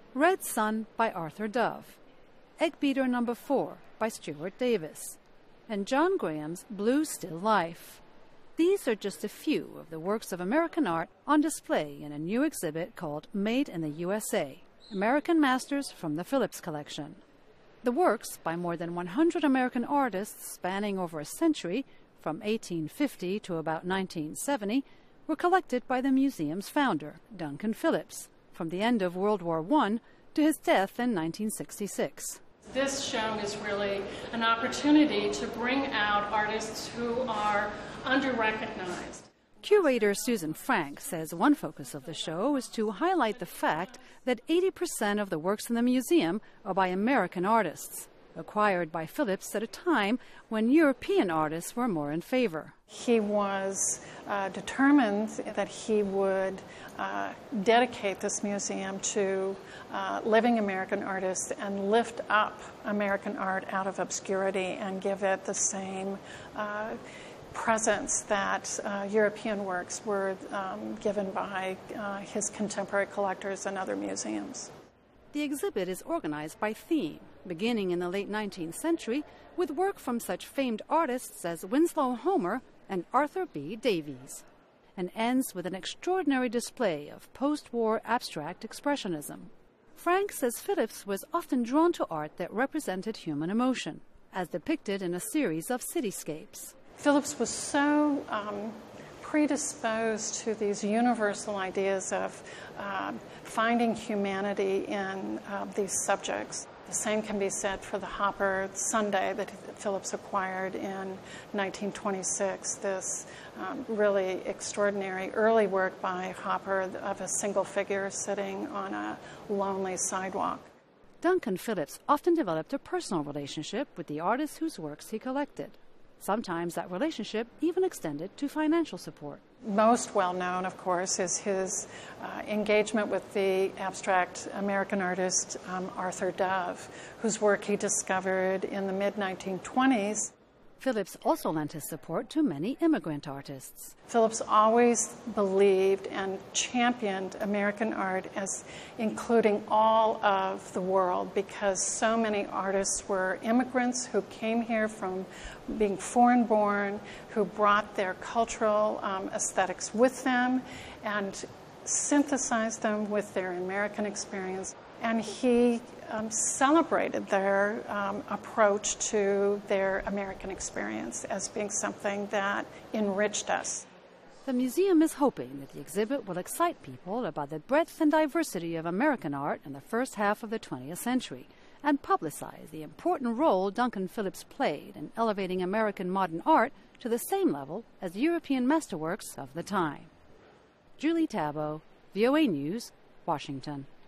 Red Sun by Arthur Dove, Eggbeater No. 4 by Stuart Davis, and John Graham's Blue Still Life. These are just a few of the works of American art on display in a new exhibit called Made in the USA, American Masters from the Phillips Collection. The works by more than 100 American artists spanning over a century, from 1850 to about 1970, were collected by the museum's founder, Duncan Phillips, from the end of World War I to his death in 1966. This show is really an opportunity to bring out artists who are under-recognized. Curator Susan Frank says one focus of the show is to highlight the fact that 80% of the works in the museum are by American artists, acquired by Phillips at a time when European artists were more in favor. He was determined that he would dedicate this museum to living American artists and lift up American art out of obscurity and give it the same presence that European works were given by his contemporary collectors and other museums. The exhibit is organized by theme, beginning in the late 19th century with work from such famed artists as Winslow Homer and Arthur B. Davies, and ends with an extraordinary display of post-war abstract expressionism. Frank says Phillips was often drawn to art that represented human emotion, as depicted in a series of cityscapes. Phillips was so predisposed to these universal ideas of finding humanity in these subjects. The same can be said for the Hopper Sunday that Phillips acquired in 1926, this really extraordinary early work by Hopper of a single figure sitting on a lonely sidewalk. Duncan Phillips often developed a personal relationship with the artists whose works he collected. Sometimes that relationship even extended to financial support. Most well known, of course, is his engagement with the abstract American artist Arthur Dove, whose work he discovered in the mid-1920s. Phillips also lent his support to many immigrant artists. Phillips always believed and championed American art as including all of the world, because so many artists were immigrants who came here from being foreign-born, who brought their cultural aesthetics with them and synthesized them with their American experience. And he celebrated their approach to their American experience as being something that enriched us. The museum is hoping that the exhibit will excite people about the breadth and diversity of American art in the first half of the 20th century and publicize the important role Duncan Phillips played in elevating American modern art to the same level as European masterworks of the time. Julie Tabo, VOA News, Washington.